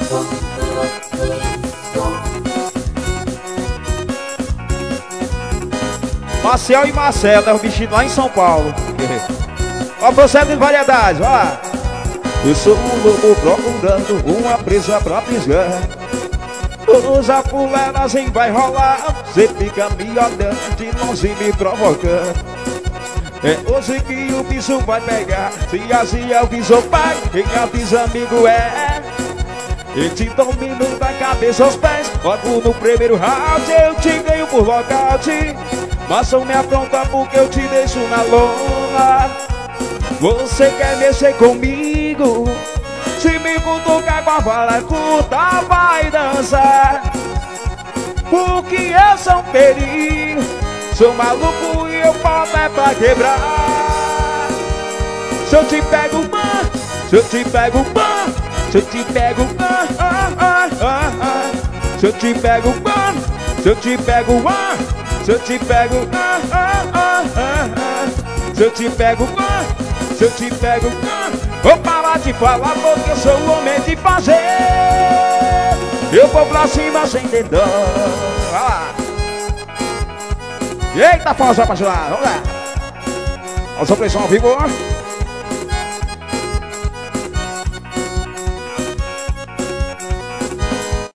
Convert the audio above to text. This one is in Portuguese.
Marcel e Marcelo, é o bichinho lá em São Paulo. Ó, processo de variedades, ó. Eu sou um lobo procurando uma presa pra pisar. Usa pulera, assim vai rolar. Você fica me olhando de longe me provocando. É hoje que o bicho vai pegar. Se assim avisa o pai, quem avisa amigo é. Eu te domino da cabeça aos pés. Logo no primeiro round eu te ganho por nocaute. Mas não me afronta porque eu te deixo na lona. Você quer mexer comigo? Se me cutucar com a vara curta vai dançar. Porque eu sou um perigo. Sou maluco e eu boto é pra quebrar. Se eu te pego, se eu te pego, se eu te pego, se eu te pego, se eu te pego, se eu te pego, se eu te pego, se eu te pego, vou parar de falar porque eu sou o homem de fazer. Eu vou pra cima sem dedão. Eita, força apaixonada, vamos lá. Nossa pressão ao vivo.